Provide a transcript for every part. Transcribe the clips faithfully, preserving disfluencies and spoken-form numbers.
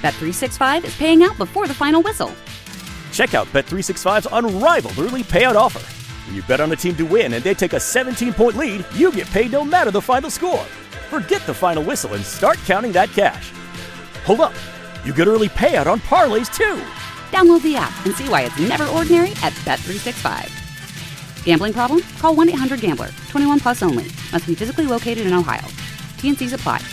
Bet three sixty-five is paying out before the final whistle. Check out Bet three sixty-five's unrivaled early payout offer. When you bet on a team to win and they take a seventeen-point lead, you get paid no matter the final score. Forget the final whistle and start counting that cash. Hold up. You get early payout on parlays, too. Download the app and see why it's never ordinary at Bet three sixty-five. Gambling problem? Call one eight hundred gambler. twenty-one plus only. Must be physically located in Ohio. T N Cs apply.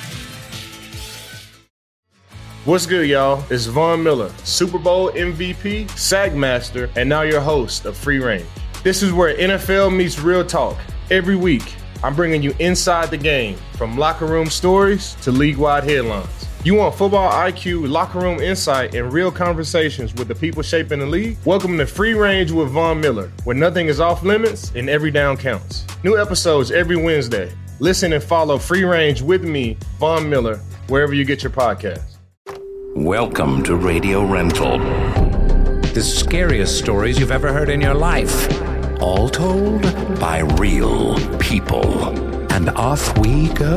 What's good, y'all? It's Von Miller, Super Bowl M V P, Sack Master, and now your host of Free Range. This is where N F L meets real talk. Every week, I'm bringing you inside the game, from locker room stories to league-wide headlines. You want football I Q, locker room insight, and real conversations with the people shaping the league? Welcome to Free Range with Von Miller, where nothing is off limits and every down counts. New episodes every Wednesday. Listen and follow Free Range with me, Von Miller, wherever you get your podcasts. Welcome to Radio Rental. The scariest stories you've ever heard in your life. All told by real people. And off we go.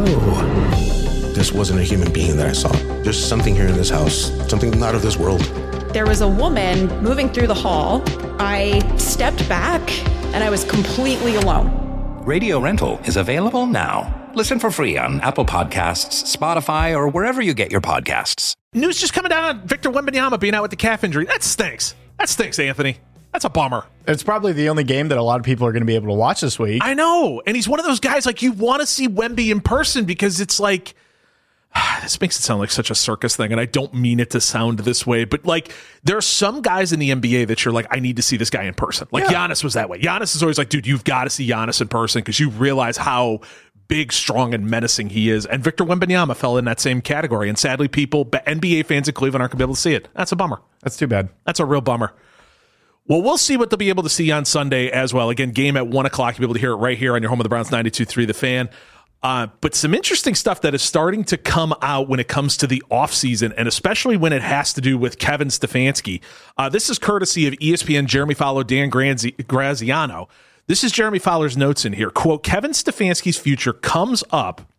This wasn't a human being that I saw. There's something here in this house, something not of this world. There was a woman moving through the hall. I stepped back and I was completely alone. Radio Rental is available now. Listen for free on Apple Podcasts, Spotify, or wherever you get your podcasts. News just coming down on Victor Wembanyama being out with the calf injury. That stinks. That stinks, Anthony. That's a bummer. It's probably the only game that a lot of people are going to be able to watch this week. I know. And he's one of those guys, like, you want to see Wemby in person because it's like, this makes it sound like such a circus thing, and I don't mean it to sound this way, but like there are some guys in the N B A that you're like, I need to see this guy in person. Like yeah. Giannis was that way. Giannis is always like, dude, you've got to see Giannis in person because you realize how big, strong, and menacing he is. And Victor Wembanyama fell in that same category. And sadly, people, N B A fans in Cleveland aren't going to be able to see it. That's a bummer. That's too bad. That's a real bummer. Well, we'll see what they'll be able to see on Sunday as well. Again, game at one o'clock. You'll be able to hear it right here on your home of the Browns, ninety-two point three The Fan. Uh, but some interesting stuff that is starting to come out when it comes to the offseason, and especially when it has to do with Kevin Stefanski. Uh, this is courtesy of E S P N, Jeremy Fowler, Dan Grazi- Graziano. This is Jeremy Fowler's notes in here. Quote, Kevin Stefanski's future comes up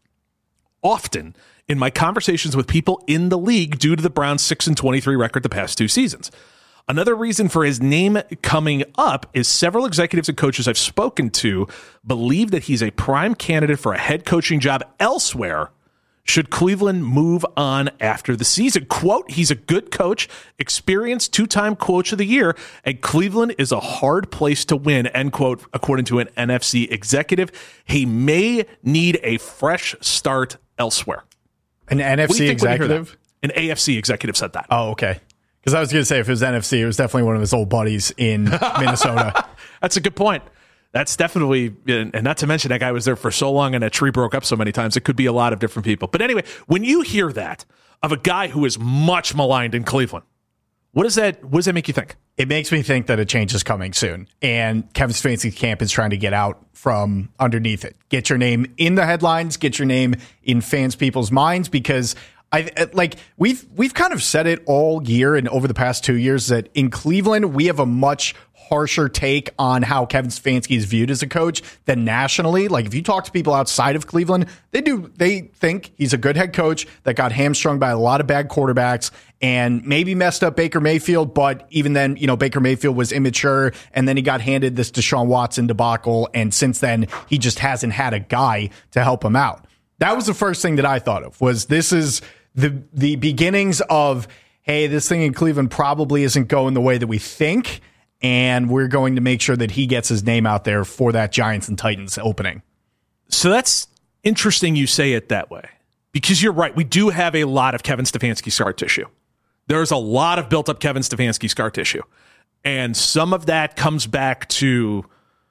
often in my conversations with people in the league due to the Browns' six and twenty-three record the past two seasons. Another reason for his name coming up is several executives and coaches I've spoken to believe that he's a prime candidate for a head coaching job elsewhere should Cleveland move on after the season. Quote, he's a good coach, experienced two-time coach of the year, and Cleveland is a hard place to win, end quote, according to an N F C executive. He may need a fresh start elsewhere. An N F C executive? An A F C executive said that. Oh, okay. Because I was going to say, if it was N F C, it was definitely one of his old buddies in Minnesota. That's a good point. That's definitely, and not to mention that guy was there for so long and that tree broke up so many times. It could be a lot of different people. But anyway, when you hear that of a guy who is much maligned in Cleveland, what does that, what does that make you think? It makes me think that a change is coming soon. And Kevin Stefanski's camp is trying to get out from underneath it. Get your name in the headlines, get your name in fans' people's minds, because I like we've we've kind of said it all year and over the past two years that in Cleveland we have a much harsher take on how Kevin Stefanski is viewed as a coach than nationally. Like if you talk to people outside of Cleveland, they do they think he's a good head coach that got hamstrung by a lot of bad quarterbacks and maybe messed up Baker Mayfield, but even then, you know, Baker Mayfield was immature and then he got handed this Deshaun Watson debacle, and since then he just hasn't had a guy to help him out. That was the first thing that I thought of, was this is the the beginnings of, hey, this thing in Cleveland probably isn't going the way that we think, and we're going to make sure that he gets his name out there for that Giants and Titans opening. So that's interesting you say it that way, because you're right. We do have a lot of Kevin Stefanski scar tissue. There's a lot of built-up Kevin Stefanski scar tissue, and some of that comes back to,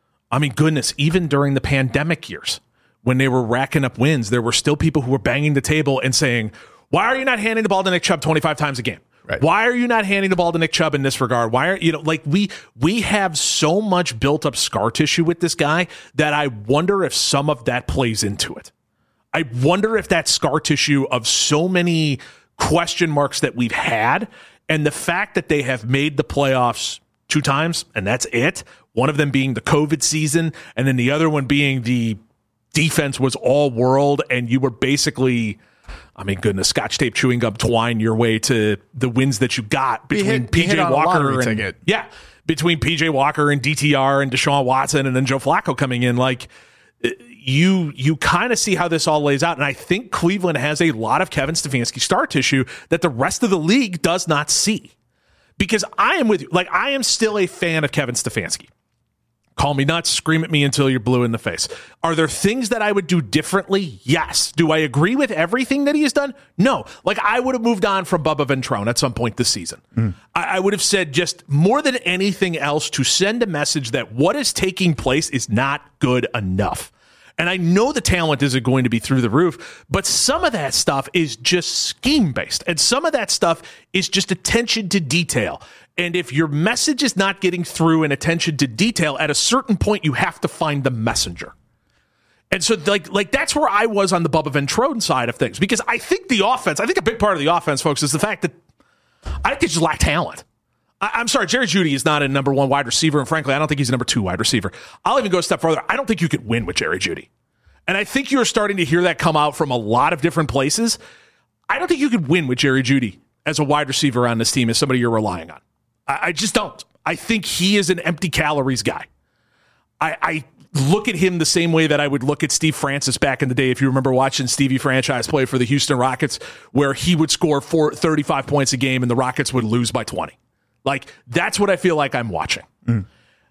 I mean, goodness, even during the pandemic years when they were racking up wins, there were still people who were banging the table and saying, why are you not handing the ball to Nick Chubb twenty-five times a game? Right. Why are you not handing the ball to Nick Chubb in this regard? Why are you know like we we have so much built up scar tissue with this guy that I wonder if some of that plays into it. I wonder if that scar tissue of so many question marks that we've had, and the fact that they have made the playoffs two times and that's it. One of them being the COVID season, and then the other one being the defense was all world, and you were basically, I mean, goodness, Scotch tape chewing gum twine your way to the wins that you got between hit- P hit J on a Walker lottery and ticket. yeah, between P J Walker and D T R and Deshaun Watson and then Joe Flacco coming in. Like you, you kind of see how this all lays out, and I think Cleveland has a lot of Kevin Stefanski star tissue that the rest of the league does not see. Because I am with you, like I am still a fan of Kevin Stefanski. Call me nuts, scream at me until you're blue in the face. Are there things that I would do differently? Yes. Do I agree with everything that he has done? No. Like I would have moved on from Bubba Ventrone at some point this season. Mm. I, I would have said just more than anything else to send a message that what is taking place is not good enough. And I know the talent isn't going to be through the roof, but some of that stuff is just scheme-based. And some of that stuff is just attention to detail. And if your message is not getting through in attention to detail, at a certain point, you have to find the messenger. And so, like, like that's where I was on the Bubba Ventrone side of things. Because I think the offense, I think a big part of the offense, folks, is the fact that I think they just lack talent. I, I'm sorry, Jerry Jeudy is not a number one wide receiver. And frankly, I don't think he's a number two wide receiver. I'll even go a step further. I don't think you could win with Jerry Jeudy. And I think you're starting to hear that come out from a lot of different places. I don't think you could win with Jerry Jeudy as a wide receiver on this team as somebody you're relying on. I just don't. I think he is an empty calories guy. I, I look at him the same way that I would look at Steve Francis back in the day. If you remember watching Stevie Franchise play for the Houston Rockets, where he would score four, thirty-five points a game and the Rockets would lose by twenty. Like, that's what I feel like I'm watching. Mm.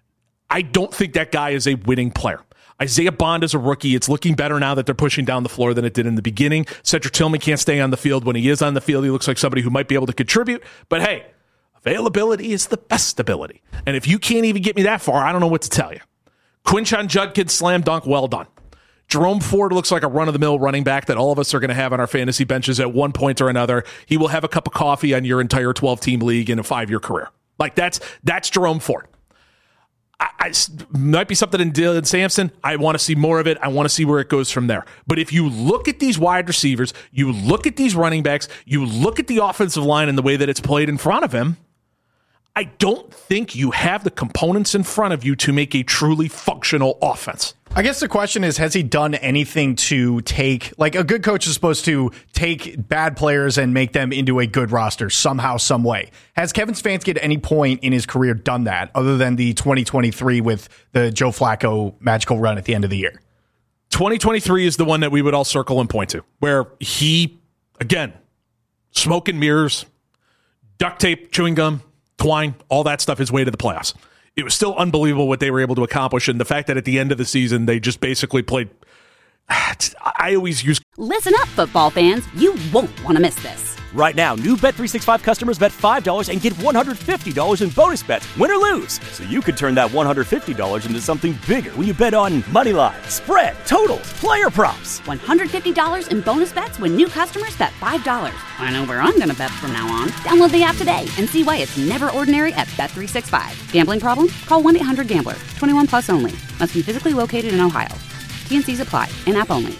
I don't think that guy is a winning player. Isaiah Bond is a rookie. It's looking better now that they're pushing down the floor than it did in the beginning. Cedric Tillman can't stay on the field. When he is on the field, he looks like somebody who might be able to contribute. But hey, availability is the best ability. And if you can't even get me that far, I don't know what to tell you. Quinshon Judkins, slam dunk, well done. Jerome Ford looks like a run-of-the-mill running back that all of us are going to have on our fantasy benches at one point or another. He will have a cup of coffee on your entire twelve-team league in a five-year career. Like, that's that's Jerome Ford. I, I, might be something in Dylan Sampson. I want to see more of it. I want to see where it goes from there. But if you look at these wide receivers, you look at these running backs, you look at the offensive line and the way that it's played in front of him, I don't think you have the components in front of you to make a truly functional offense. I guess the question is, has he done anything to take, like a good coach is supposed to take bad players and make them into a good roster somehow, some way. Has Kevin Stefanski at any point in his career done that other than the twenty twenty-three with the Joe Flacco magical run at the end of the year? twenty twenty-three is the one that we would all circle and point to, where he, again, smoke and mirrors, duct tape, chewing gum, twine, all that stuff his way to the playoffs. It was still unbelievable what they were able to accomplish, and the fact that at the end of the season they just basically played. I always use. Listen up, football fans. You won't want to miss this. Right now, new Bet three sixty-five customers bet five dollars and get one hundred fifty dollars in bonus bets, win or lose. So you could turn that one hundred fifty dollars into something bigger when you bet on money line, spread, totals, player props. one hundred fifty dollars in bonus bets when new customers bet five dollars. I know where I'm going to bet from now on. Download the app today and see why it's never ordinary at Bet three sixty-five. Gambling problem? Call one eight hundred gambler. twenty-one plus only. Must be physically located in Ohio. T and C's apply. In-app only.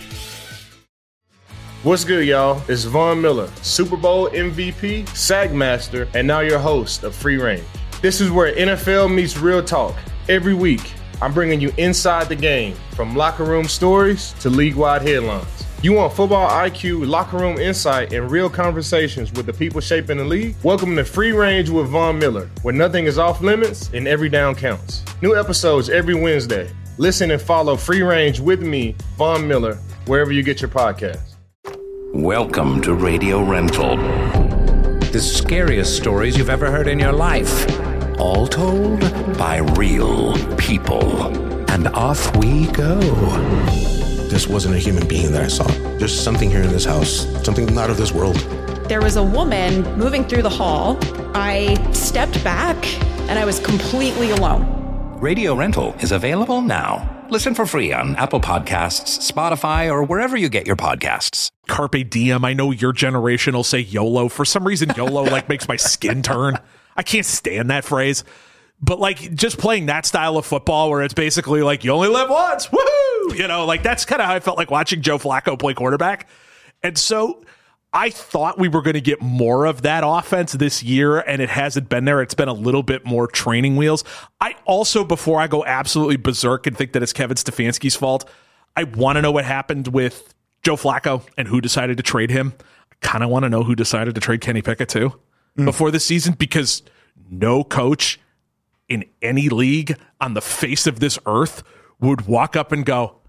What's good, y'all? It's Von Miller, Super Bowl M V P, SAG Master, and now your host of Free Range. This is where N F L meets real talk. Every week, I'm bringing you inside the game, from locker room stories to league-wide headlines. You want football I Q, locker room insight, and real conversations with the people shaping the league? Welcome to Free Range with Von Miller, where nothing is off limits and every down counts. New episodes every Wednesday. Listen and follow Free Range with me, Von Miller, wherever you get your podcasts. Welcome to Radio Rental. The scariest stories you've ever heard in your life. All told by real people. And off we go. This wasn't a human being that I saw. There's something here in this house, something not of this world. There was a woman moving through the hall. I stepped back and I was completely alone. Radio Rental is available now. Listen for free on Apple Podcasts, Spotify, or wherever you get your podcasts. Carpe diem. I know your generation will say YOLO. For some reason, YOLO like makes my skin turn. I can't stand that phrase. But like just playing that style of football where it's basically like you only live once. Woohoo! You know, like that's kind of how I felt like watching Joe Flacco play quarterback. And so I thought we were going to get more of that offense this year, and it hasn't been there. It's been a little bit more training wheels. I also, before I go absolutely berserk and think that it's Kevin Stefanski's fault, I want to know what happened with Joe Flacco and who decided to trade him. kind of want to know who decided to trade Kenny Pickett too mm. before the season, because no coach in any league on the face of this earth would walk up and go,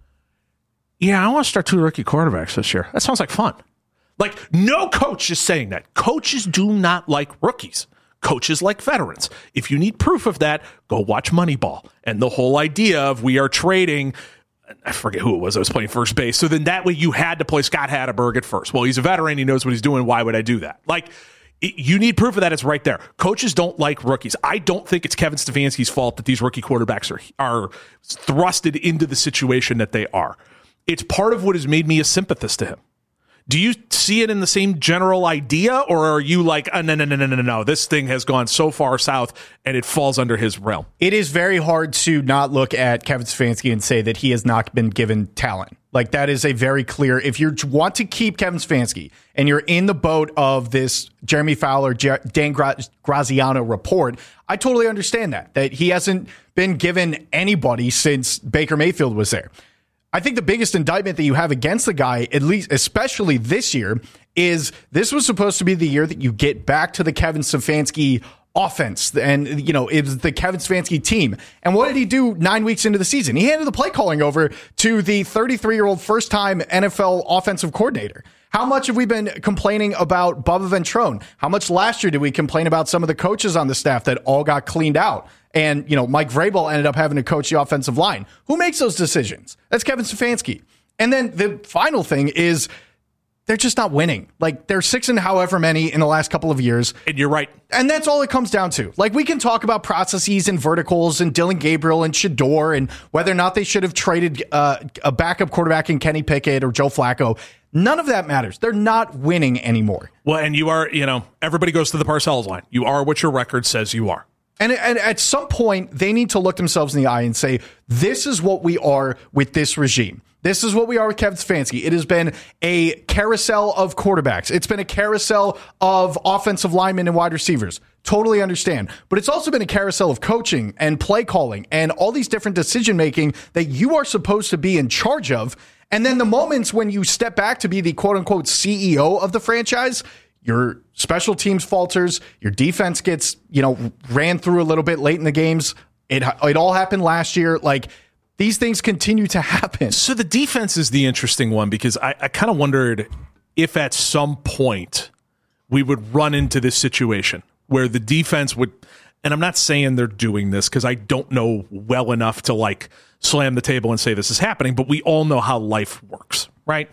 yeah, I want to start two rookie quarterbacks this year. That sounds like fun. Like, no coach is saying that. Coaches do not like rookies. Coaches like veterans. If you need proof of that, go watch Moneyball. And the whole idea of we are trading, I forget who it was, I was playing first base. So then that way you had to play Scott Hatteberg at first. Well, he's a veteran. He knows what he's doing. Why would I do that? Like, you need proof of that. It's right there. Coaches don't like rookies. I don't think it's Kevin Stefanski's fault that these rookie quarterbacks are, are thrusted into the situation that they are. It's part of what has made me a sympathist to him. Do you see it in the same general idea, or are you like, oh, no, no, no, no, no, no, this thing has gone so far south and it falls under his realm? It is very hard to not look at Kevin Stefanski and say that he has not been given talent. Like, that is a very clear, if you want to keep Kevin Stefanski and you're in the boat of this Jeremy Fowler, Dan Graziano report, I totally understand that, that he hasn't been given anybody since Baker Mayfield was there. I think the biggest indictment that you have against the guy, at least especially this year, is this was supposed to be the year that you get back to the Kevin Stefanski offense. And, you know, it was the Kevin Stefanski team. And what did he do nine weeks into the season? He handed the play calling over to the thirty-three-year-old first-time N F L offensive coordinator. How much have we been complaining about Bubba Ventrone? How much last year did we complain about some of the coaches on the staff that all got cleaned out? And, you know, Mike Vrabel ended up having to coach the offensive line. Who makes those decisions? That's Kevin Stefanski. And then the final thing is they're just not winning. Like, they're six and however many in the last couple of years. And you're right. And that's all it comes down to. Like, we can talk about processes and verticals and Dylan Gabriel and Shador and whether or not they should have traded uh, a backup quarterback in Kenny Pickett or Joe Flacco. None of that matters. They're not winning anymore. Well, and you are, you know, everybody goes to the Parcells line. You are what your record says you are. And, and at some point, they need to look themselves in the eye and say, this is what we are with this regime. This is what we are with Kevin Stefanski. It has been a carousel of quarterbacks. It's been a carousel of offensive linemen and wide receivers. Totally understand. But it's also been a carousel of coaching and play calling and all these different decision making that you are supposed to be in charge of. And then the moments when you step back to be the quote unquote C E O of the franchise, your special teams falters, your defense gets, you know, ran through a little bit late in the games. It it all happened last year. Like, these things continue to happen. So the defense is the interesting one, because I, I kind of wondered if at some point we would run into this situation where the defense would, and I'm not saying they're doing this because I don't know well enough to like slam the table and say this is happening, but we all know how life works, right?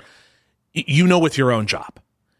You know, with your own job.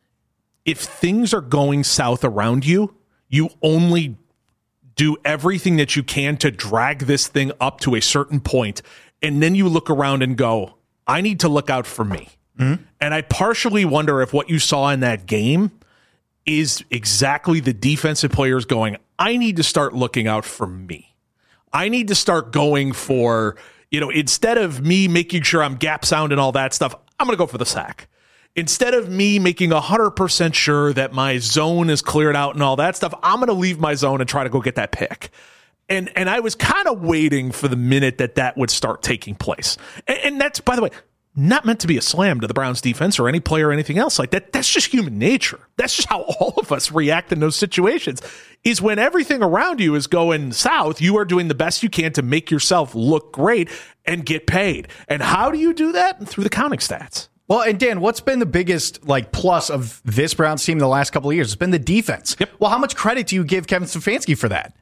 If things are going south around you, you only do everything that you can to drag this thing up to a certain point, and then you look around and go, I need to look out for me. Mm-hmm. And I partially wonder if what you saw in that game is exactly the defensive players going, I need to start looking out for me. I need to start going for, you know, instead of me making sure I'm gap sound and all that stuff, I'm going to go for the sack. Instead of me making one hundred percent sure that my zone is cleared out and all that stuff, I'm going to leave my zone and try to go get that pick. And and I was kind of waiting for the minute that that would start taking place. And, and that's, by the way, not meant to be a slam to the Browns defense or any player or anything else like that. That's just human nature. That's just how all of us react in those situations, is when everything around you is going south, you are doing the best you can to make yourself look great and get paid. And how do you do that? Through the counting stats. Well, and Dan, what's been the biggest like plus of this Browns team in the last couple of years? It's been the defense. Yep. Well, how much credit do you give Kevin Stefanski for that?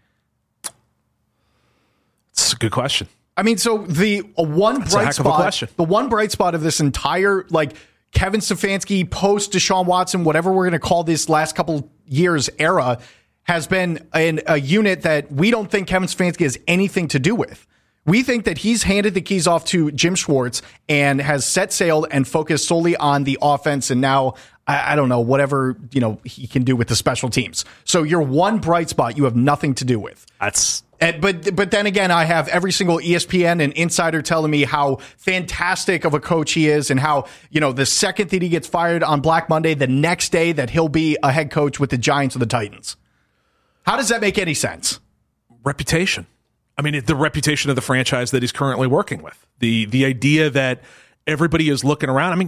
It's a good question. I mean, so the uh, one That's bright spot, the one bright spot of this entire like Kevin Stefanski post Deshaun Watson, whatever we're going to call this last couple years era, has been an, a unit that we don't think Kevin Stefanski has anything to do with. We think that he's handed the keys off to Jim Schwartz and has set sail and focused solely on the offense. And now, I, I don't know, whatever, you know, he can do with the special teams. So your one bright spot you have nothing to do with. That's and, but but then again, I have every single E S P N and insider telling me how fantastic of a coach he is, and how, you know, the second that he gets fired on Black Monday, the next day that he'll be a head coach with the Giants or the Titans. How does that make any sense? Reputation. I mean, the reputation of the franchise that he's currently working with. The the idea that everybody is looking around. I mean,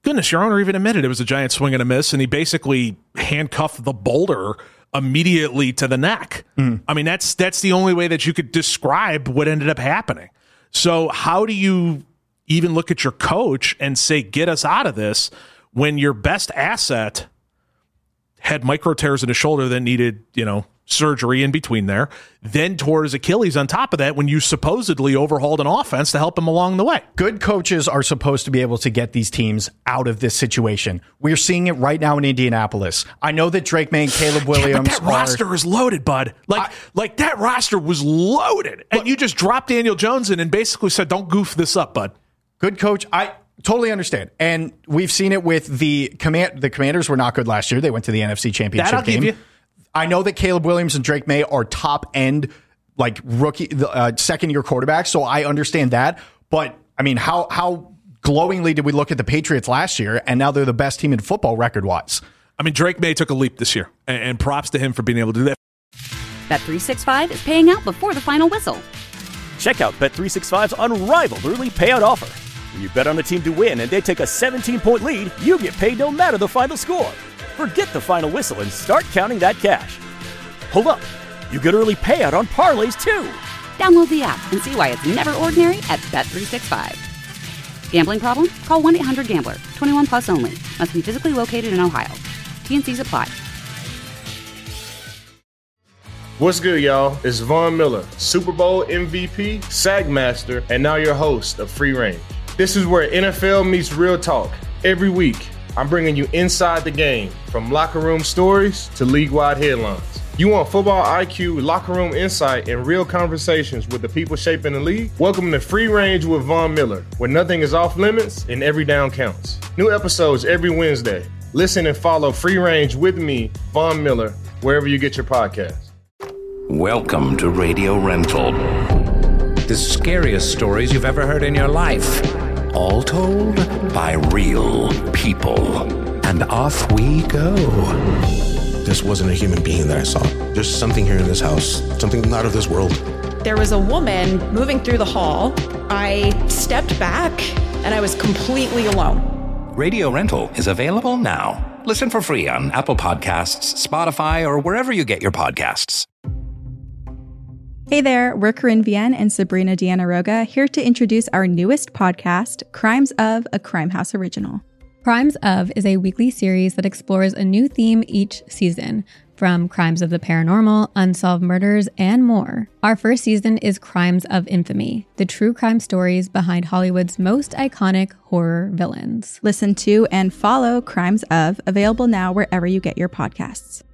goodness, your owner even admitted it was a giant swing and a miss, and he basically handcuffed the boulder immediately to the neck. Mm. I mean, that's that's the only way that you could describe what ended up happening. So how do you even look at your coach and say, get us out of this, when your best asset had micro tears in his shoulder that needed, you know, surgery in between there, then tore his Achilles on top of that when you supposedly overhauled an offense to help him along the way? Good coaches are supposed to be able to get these teams out of this situation. We're seeing it right now in Indianapolis. I know that Drake May and Caleb Williams yeah, but that are, roster is loaded, bud. Like, I, like that roster was loaded, and you just dropped Daniel Jones in and basically said, don't goof this up, bud. Good coach. I totally understand. And we've seen it with the command. The Commanders were not good last year. They went to the N F C Championship That'll game. Give you. I know that Caleb Williams and Drake May are top end, like rookie, uh, second year quarterbacks. So I understand that. But I mean, how, how glowingly did we look at the Patriots last year? And now they're the best team in football record wise. I mean, Drake May took a leap this year, and, and props to him for being able to do that. Bet three sixty-five is paying out before the final whistle. Check out Bet three sixty-five's unrivaled early payout offer. When you bet on a team to win and they take a seventeen-point lead, you get paid no matter the final score. Forget the final whistle and start counting that cash. Hold up. You get early payout on parlays, too. Download the app and see why it's never ordinary at Bet three sixty-five. Gambling problem? Call one eight hundred gambler. twenty-one plus only. Must be physically located in Ohio. T N Cs apply. What's good, y'all? It's Von Miller, Super Bowl M V P, Sack Master, and now your host of Free Range. This is where N F L meets real talk. Every week, I'm bringing you inside the game, from locker room stories to league-wide headlines. You want football I Q, locker room insight, and real conversations with the people shaping the league? Welcome to Free Range with Von Miller, where nothing is off limits and every down counts. New episodes every Wednesday. Listen and follow Free Range with me, Von Miller, wherever you get your podcasts. Welcome to Radio Rental. The scariest stories you've ever heard in your life. All told by real people. And off we go. This wasn't a human being that I saw. There's something here in this house, something not of this world. There was a woman moving through the hall. I stepped back and I was completely alone. Radio Rental is available now. Listen for free on Apple Podcasts, Spotify, or wherever you get your podcasts. Hey there, we're Corinne Vienne and Sabrina Deanna Roga, here to introduce our newest podcast, Crimes of, a Crime House original. Crimes of is a weekly series that explores a new theme each season, from crimes of the paranormal, unsolved murders, and more. Our first season is Crimes of Infamy, the true crime stories behind Hollywood's most iconic horror villains. Listen to and follow Crimes of, available now wherever you get your podcasts.